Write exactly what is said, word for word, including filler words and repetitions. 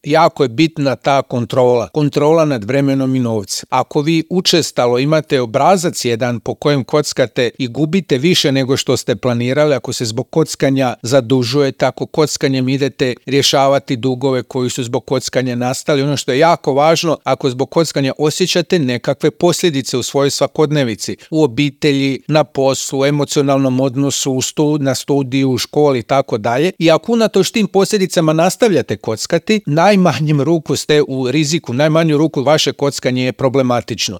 jako je bitna ta kontrola, kontrola nad vremenom i novcem. Ako vi učestalo imate obrazac jedan po kojem kockate i gubite više nego što ste planirali, ako se zbog kockanja zadužujete, ako kockanjem idete rješavati dugove koji su zbog kockanja nastali, ono što je jako važno, ako zbog kockanja osjećate nekakve posljedice u svojoj svakodnevici, u obitelji, na poslu, emocionalnom odnosu, u stu, na studiju, u školi i tako dalje, i ako unatoč tim posljedicama nastavljate kockati, najmanjim ruku ste u riziku, najmanju ruku vaše kockanje je problematično.